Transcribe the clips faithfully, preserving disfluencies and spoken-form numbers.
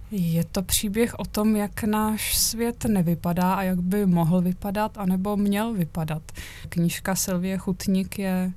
Je to příběh o tom, jak náš svět nevypadá a jak by mohl vypadat, anebo měl vypadat. Knížka Sylvie Chutník je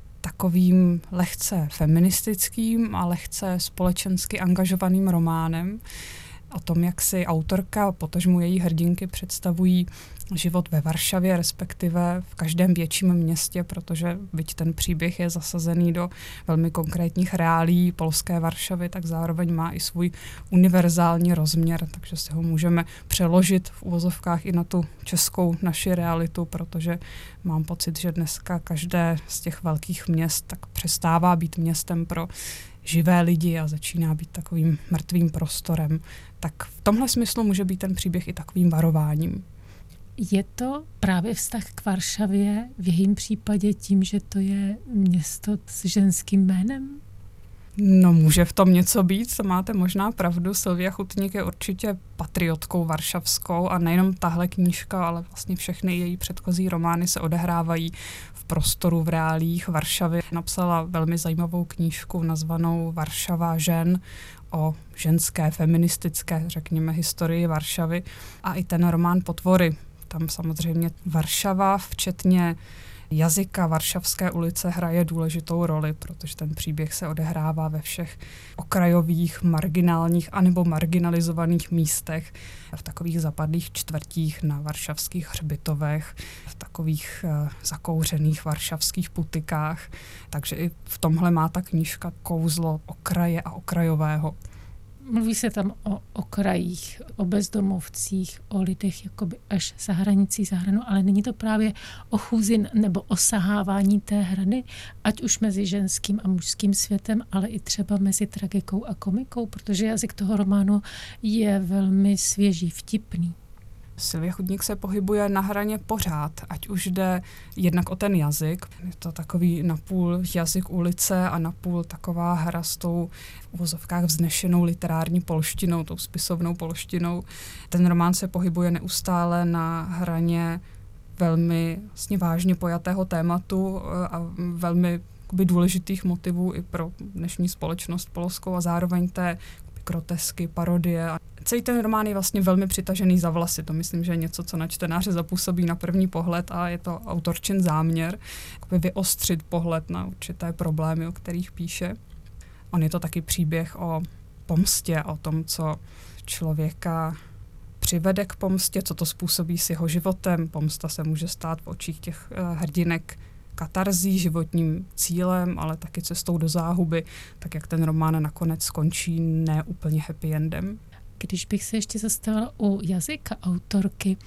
takovým lehce feministickým a lehce společensky angažovaným románem o tom, jak si autorka, potažmu její hrdinky představují život ve Varšavě, respektive v každém větším městě, protože byť ten příběh je zasazený do velmi konkrétních reálií polské Varšavy, tak zároveň má i svůj univerzální rozměr, takže si ho můžeme přeložit v uvozovkách i na tu českou naši realitu, protože mám pocit, že dneska každé z těch velkých měst tak přestává být městem pro živé lidi a začíná být takovým mrtvým prostorem. Tak v tomhle smyslu může být ten příběh i takovým varováním. Je to právě vztah k Varšavě v jejím případě tím, že to je město s ženským jménem? No, může v tom něco být, to máte možná pravdu. Sylvia Chutník je určitě patriotkou varšavskou a nejenom tahle knížka, ale vlastně všechny její předchozí romány se odehrávají v prostoru, v reálích Varšavy. Napsala velmi zajímavou knížku nazvanou Varšava žen, o ženské, feministické, řekněme, historii Varšavy a i ten román Potvory. Tam samozřejmě Varšava, včetně jazyka Varšavské ulice, hraje důležitou roli, protože ten příběh se odehrává ve všech okrajových, marginálních anebo marginalizovaných místech, v takových zapadlých čtvrtích na varšavských hřbitovech, v takových uh, zakouřených varšavských putikách. Takže i v tomhle má ta knížka kouzlo okraje a okrajového. Mluví se tam o okrajích, o bezdomovcích, o lidech jakoby až za hranicí za hranu, ale není to právě o chůzi nebo osahávání té hrany, ať už mezi ženským a mužským světem, ale i třeba mezi tragikou a komikou, protože jazyk toho románu je velmi svěží, vtipný. Sylvie Chutník se pohybuje na hraně pořád, ať už jde jednak o ten jazyk. Je to takový napůl jazyk ulice a napůl taková hra s tou v uvozovkách vznešenou literární polštinou, tou spisovnou polštinou. Ten román se pohybuje neustále na hraně velmi vlastně vážně pojatého tématu a velmi důležitých motivů i pro dnešní společnost polskou a zároveň té grotesky, parodie. Celý ten román je vlastně velmi přitažený za vlasy. To myslím, že je něco, co na čtenáře zapůsobí na první pohled a je to autorčin záměr vyostřit pohled na určité problémy, o kterých píše. On je to taky příběh o pomstě, o tom, co člověka přivede k pomstě, co to způsobí s jeho životem. Pomsta se může stát v očích těch uh, hrdinek katarzí, životním cílem, ale taky cestou do záhuby, tak jak ten román nakonec skončí ne úplně happy endem. Když bych se ještě zastavila u jazyka autorky,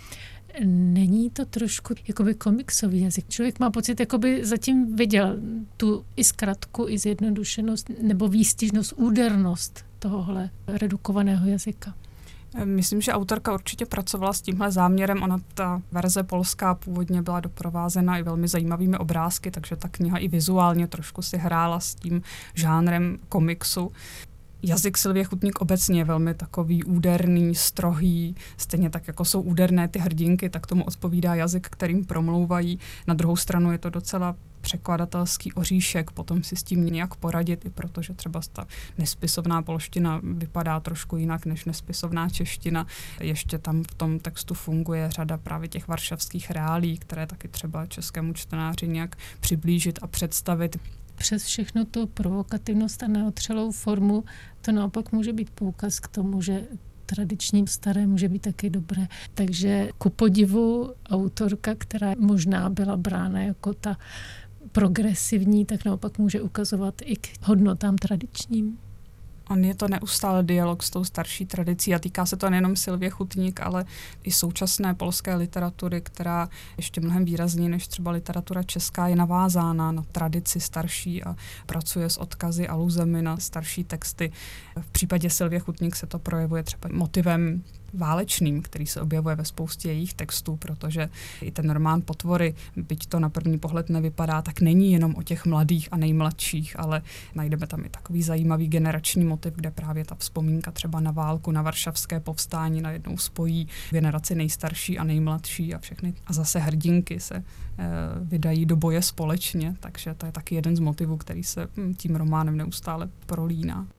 není to trošku jakoby komiksový jazyk? Člověk má pocit, jakoby zatím viděl tu i zkratku, i zjednodušenost nebo výstižnost, údernost tohohle redukovaného jazyka. Myslím, že autorka určitě pracovala s tímhle záměrem. Ona, ta verze polská, původně byla doprovázena i velmi zajímavými obrázky, takže ta kniha i vizuálně trošku si hrála s tím žánrem komiksu. Jazyk Sylvie Chutník obecně je velmi takový úderný, strohý, stejně tak, jako jsou úderné ty hrdinky, tak tomu odpovídá jazyk, kterým promlouvají. Na druhou stranu je to docela překladatelský oříšek, potom si s tím nějak poradit, i protože třeba ta nespisovná polština vypadá trošku jinak než nespisovná čeština. Ještě tam v tom textu funguje řada právě těch varšavských reálí, které taky třeba českému čtenáři nějak přiblížit a představit. Přes všechno tu provokativnost a neotřelou formu to naopak může být poukaz k tomu, že tradiční staré může být taky dobré. Takže ku podivu autorka, která možná byla brána jako ta progresivní, tak naopak může ukazovat i k hodnotám tradičním. On je to neustále dialog s tou starší tradicí a týká se to nejenom Sylvie Chutník, ale i současné polské literatury, která ještě mnohem výrazněji než třeba literatura česká je navázána na tradici starší a pracuje s odkazy, aluzemi na starší texty. V případě Sylvie Chutník se to projevuje třeba motivem válečným, který se objevuje ve spoustě jejich textů, protože i ten román Potvory, byť to na první pohled nevypadá, tak není jenom o těch mladých a nejmladších, ale najdeme tam i takový zajímavý generační motiv, kde právě ta vzpomínka třeba na válku, na varšavské povstání najednou spojí generaci nejstarší a nejmladší a všechny. A zase hrdinky se e, vydají do boje společně, takže to je taky jeden z motivů, který se tím románem neustále prolíná.